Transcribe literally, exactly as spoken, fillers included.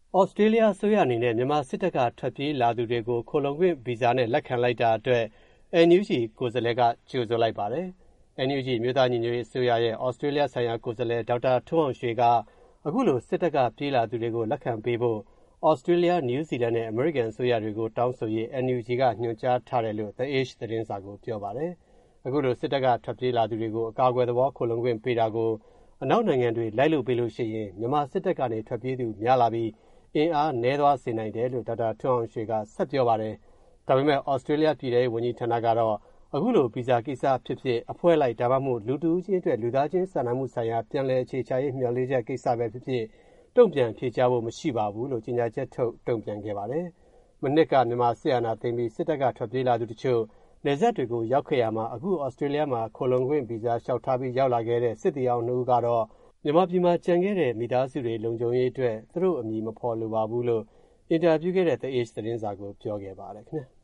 Australia အစိုးရအနေနဲ့မြန်မာစစ်တပ်ကထွက်ပြေးလာသူတွေကိုခိုလုံခွင့်ဗီဇာနဲ့လက်ခံလိုက်တာအတွက် အန် ယူ ဂျီ ကိုယ်စားလှယ်ကကြိုဆိုလိုက်ပါတယ်။ အန် ယူ ဂျီ အမျိုးသားညီညွတ်ရေးအစိုးရရဲ့ Australia ဆိုင်ရာကိုယ်စားလှယ်ဒေါက်တာထွန်းအောင်ရွှေကအခုလိုစစ်တပ်ကပြေးလာသူတွေကိုလက်ခံပေးဖို့ Australia, New Zealand နဲ့ American အစိုးရတွေကိုတောင်းဆိုရေး အန် ယူ ဂျီ ကညွှန်ကြားထားတယ်လို့ The Age သတင်းစာကိုပြောပါတယ်။ အခုလိုစစ်တပ်ကထွက်ပြေးလာသူတွေကိုအကာအကွယ်သဘောခိုလုံခွင့်ပေးတာကိုအနောက်နိုင်ငံတွေလိုက်လုပ်ပေးလို့ရှိရင်မြန်မာစစ်တပ်ကနေထွက်ပြေးသူများလာပြီးအင်အားနည်းသွားစေနိုင်တယ်လို့ဒေါက်တာထွန်းအောင်ရွှေကဆက်ပြောပါတယ်။ဒါပေမဲ့ Australia ပြည်ထဲရေးဝန်ကြီးဌာနကတော့အခုလိုဗီဇာကိစ္စဖြစ်ဖြစ်အဖွဲ့လိုက်ဒါမှမဟုတ်လူတဦးချင်းအတွက်လူသားချင်းစာနာမှုဆိုင်ရာပြန်လည်အခြေချရေးမျှော်လင့်ချက်ကိစ္စပဲဖြစ်ဖြစ်တုံ့ပြန်ဖြေကြားဖို့မရှိပါဘူးလို့ကြေညာချက်ထုတ်တုံ့ပြန်ခဲ့ပါတယ်။မနှစ်ကမြန်မာစစ်အာဏာသိမ်းပြီးစစ်တပ်ကထွက်ပြေးလာသူတချို့နယ်စပ်တွေကိုရောက်ခဲ့ရမှာအခု Australia မှာခိုလုံခွင့်ဗီဇာလျှောက်ထားပြီးရောက်လာခဲ့တဲ့စစ်သည်ဟောင်းနှစ်ဦးကတော့မြန်မာပြည်မှာကျန်ခဲ့တဲ့မိသားစုတွေလုံခြုံရေးအတွက်သူတို့အမည်မဖော်လိုပါဘူးလို့အင်တာဗျူးခဲ့တဲ့ The Age သတင်းစာကိုပြောခဲ့ပါတယ်ခင်ဗျာ။